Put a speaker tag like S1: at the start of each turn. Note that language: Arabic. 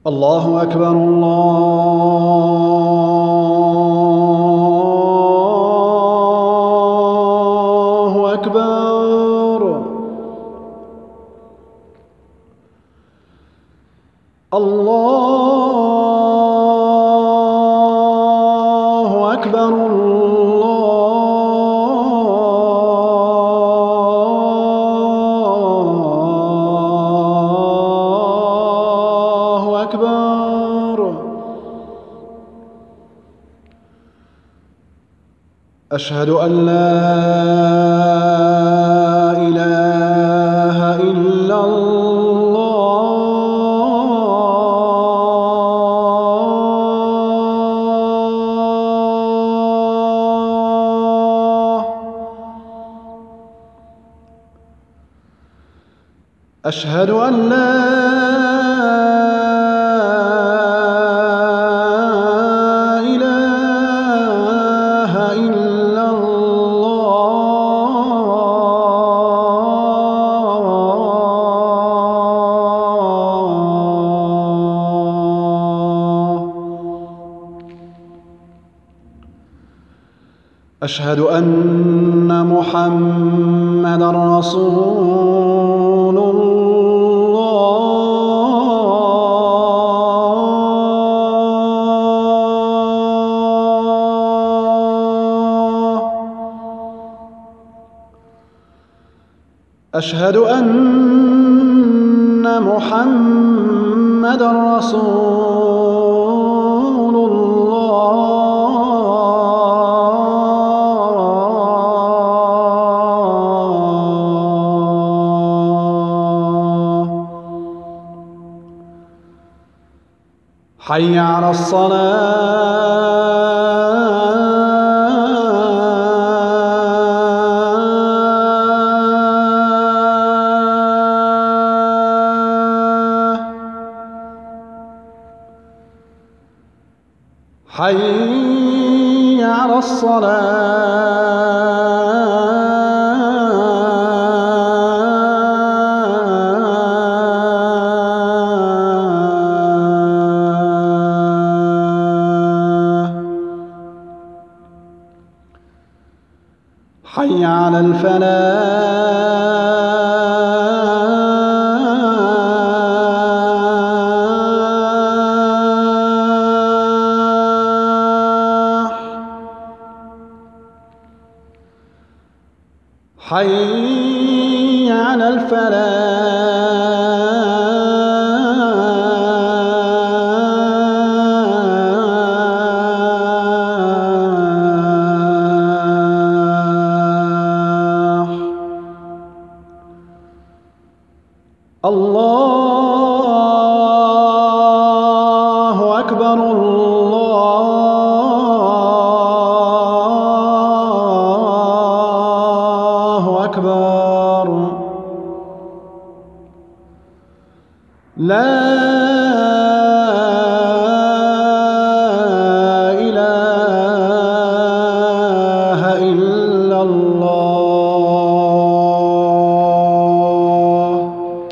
S1: الله أكبر الله أكبر. الله أكبر. الله أكبر. أشهد أن لا إله إلا الله. أشهد أن لا إله إلا الله. أشهد أن محمدًا رسول الله. أشهد أن محمدًا رسول الله. حي على الصلاة. حي على الصلاة. حي على الفلاح. حي على الفلاح. الله